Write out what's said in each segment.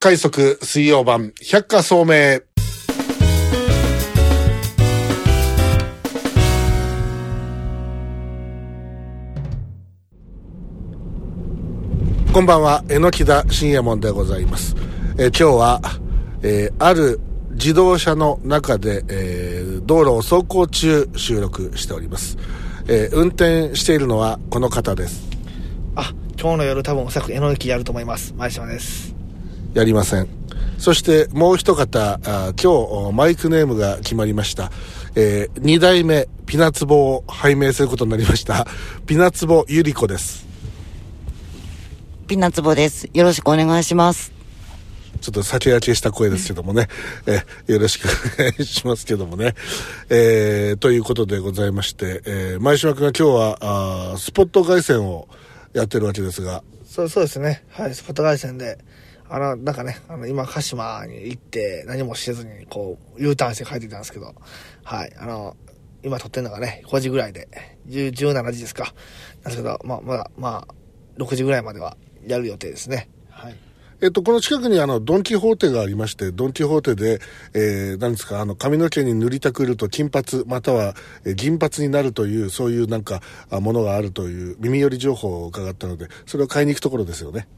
快速水曜版百花聡明。こんばんは、榎田信也門でございます。今日は、ある自動車の中で、道路を走行中収録しております。運転しているのはこの方です。 今日の夜多分おそらく榎木やると思います。前島です。 やりません。そしてもう一方、今日マイクネームが決まりました。2代目ピナツボを拝命することになりましたピナツボゆり子です。 ピナツボです。よろしくお願いします。 ちょっと酒焼けした声ですけどもね、よろしくお願いしますけどもね、ということでございまして、前島君が今日はスポット凱旋をやってるわけですが、 そうですね。はい、スポット凱旋でなんかね、今鹿島に行って何もせずにこう U ターンして帰ってきたんですけど、はい、今撮ってるのがね5時ぐらいで17時ですかなんですけど、まだ6時ぐらいまではやる予定ですね。はい。 この近くにドンキホーテがありまして、ドンキホーテで、何ですか、髪の毛に塗りたくると金髪または銀髪になるという、そういうなんかものがあるという耳寄り情報を伺ったので、それを買いに行くところですよね。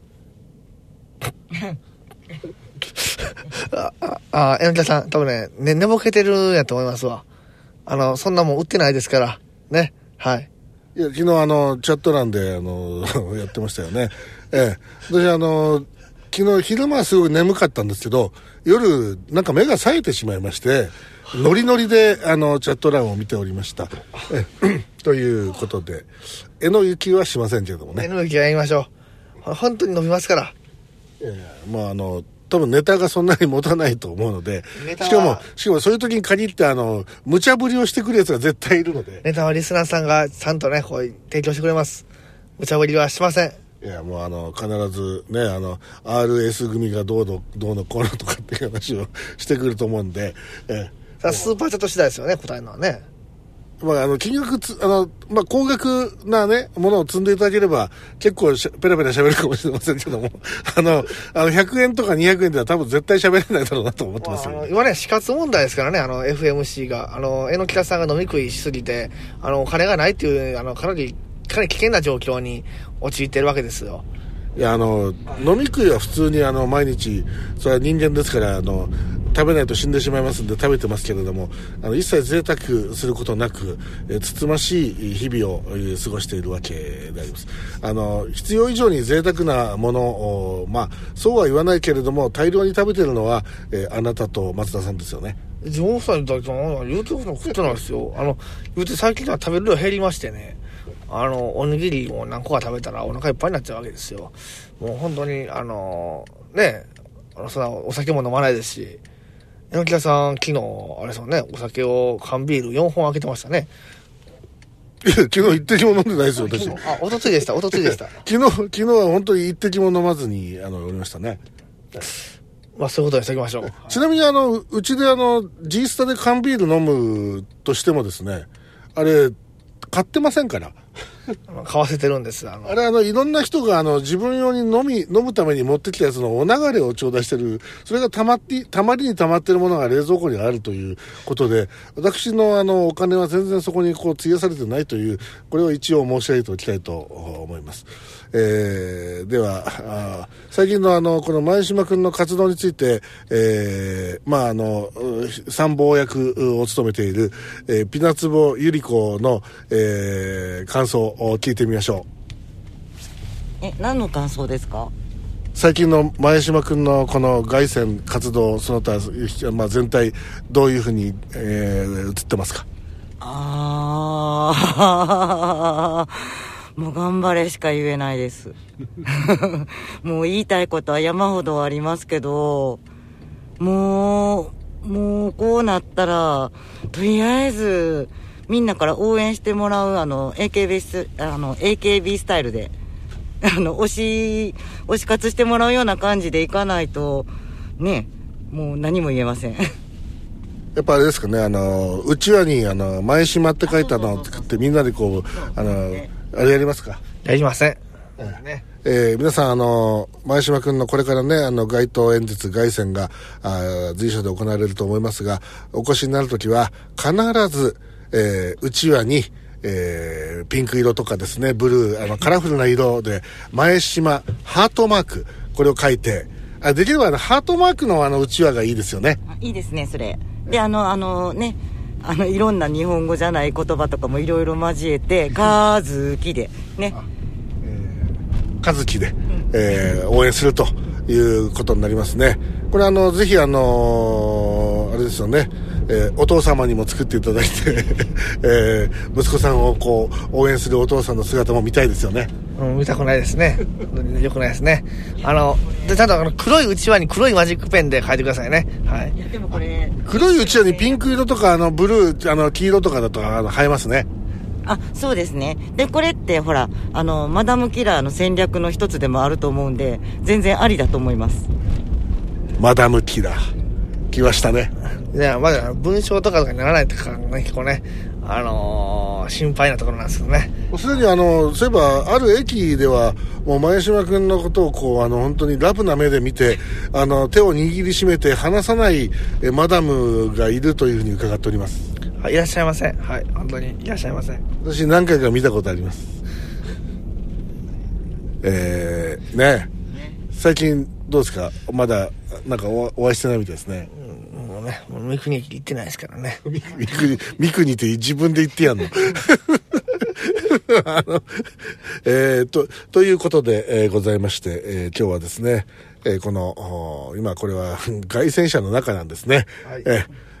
榎田さん多分ね、寝ぼけてるんやと思いますわ。そんなもん売ってないですからね。はい。 いや、昨日チャット欄でやってましたよね。私昨日昼間はすごい眠かったんですけど、夜なんか目が冴えてしまいまして、ノリノリでチャット欄を見ておりました。ということで、榎雪はしませんけれどもね。 榎雪はやりましょう。本当に伸びますから。 多分ネタがそんなに持たないと思うので、しかもそういう時に限って無茶ぶりをしてくるやつが絶対いるので、 ネタはリスナーさんがちゃんとねこう提供してくれます。無茶ぶりはしません。 いや、もう必ずね、RS 組がどうのこうのとかっていう話をしてくると思うんで、 スーパーチャット次第ですよね、答えるのはね。 金額高額なね、ものを積んでいただければ、結構ペラペラ喋るかもしれませんけども、100円とか200円では多分絶対喋れないだろうなと思ってますよ。 今ね、死活問題ですからね、FMC が。榎木さんが飲み食いしすぎて、お金がないっていう、かなり危険な状況に陥っているわけですよ。 いや、飲み食いは普通に毎日、それは人間ですから、食べないと死んでしまいますんで食べてますけれども、一切贅沢することなく、つつましい日々を過ごしているわけであります。必要以上に贅沢なものを、そうは言わないけれども、大量に食べてるのは、あなたと松田さんですよね。 地元さんだけ言うてること食ってないですよ。言うて最近は食べる量減りましてね。おにぎりを何個か食べたらお腹いっぱいになっちゃうわけですよ。もう本当にそんなお酒も飲まないですし、榎木さん昨日あれですよね、お酒を缶ビール4本開けてましたね。 いや、昨日一滴も飲んでないですよ、私。 おとついでした。昨日は本当に一滴も飲まずにおりましたね。 そういうことにしておきましょう。 ちなみにうちでGスタで缶ビール飲むとしてもですね、あれ買ってませんから買わせてるんです。 あれいろんな人が自分用に飲むために持ってきたやつのお流れを頂戴してる、それがたまりにたまってるものが冷蔵庫にあるということで、私のお金は全然そこに費やされてないという、これを一応申し上げておきたいと思います。では最近のこの前島君の活動について、参謀役を務めている、ピナツボゆり子の、感想を聞いてみましょう。何の感想ですか？ 最近の前島君のこの凱旋活動、その他、全体どういうふうに、映ってますか？ もう頑張れしか言えないですもう言いたいことは山ほどありますけど、もうこうなったらとりあえずみんなから応援してもらうAKB スタイルで推し活してもらうような感じでいかないとね、もう何も言えませんやっぱあれですかね、うちわに前島って書いたのを作ってみんなであれやりますか？ やりません、 皆さん前島君のこれからね街頭演説凱旋が随所で行われると思いますが、お越しになるときは必ず、うちわにピンク色とかですね、ブルーカラフルな色で前島ハートマーク、これを書いて、できればハートマークのうちわがいいですよね。 いいですね、それでね、いろんな日本語じゃない言葉とかもいろいろ交えて、かずきでね、 かずきで、応援するということになりますね。これぜひあれですよね、お父様にも作っていただいて、息子さんをこう応援するお父さんの姿も見たいですよね。 見たくないですね。よくないですね。でちゃんと黒いうちわに黒いマジックペンで書いてくださいね。はい。 いやでもこれ黒いうちわにピンク色とかブルー黄色とかだと映えますね。 そうですね。でこれってほらマダムキラーの戦略の一つでもあると思うんで、全然ありだと思います。 マダムキラー来ましたね。 いや、まだ文章とかにならないとかね、結構ね、心配なところなんですけどね。 すでにそういえばある駅ではもう前島君のことをこう本当にラブな目で見て手を握りしめて離さないマダムがいるというふうに伺っております。 いらっしゃいませ。はい、本当にいらっしゃいませ。 私何回か見たことあります。ね、最近どうですか？まだなんかお会いしてないみたいですね。 もうね、三国駅行ってないですからね。 三国って自分で言ってやんの。ということで、ございまして、今日はですね、この今これは凱旋車の中なんですね。はい。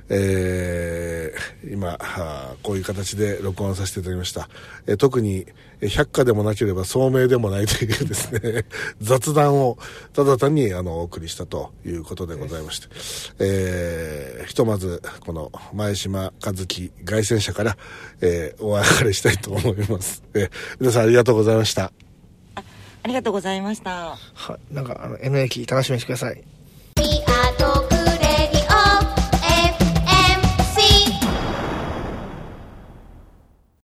今こういう形で録音させていただきました。特に百科でもなければ聡明でもないというですね雑談をただ単にお送りしたということでございまして、ひとまずこの前島和樹凱旋者から、お別れしたいと思います。皆さんありがとうございました。 ありがとうございました。 はい、なんかN 駅楽しみにしてください。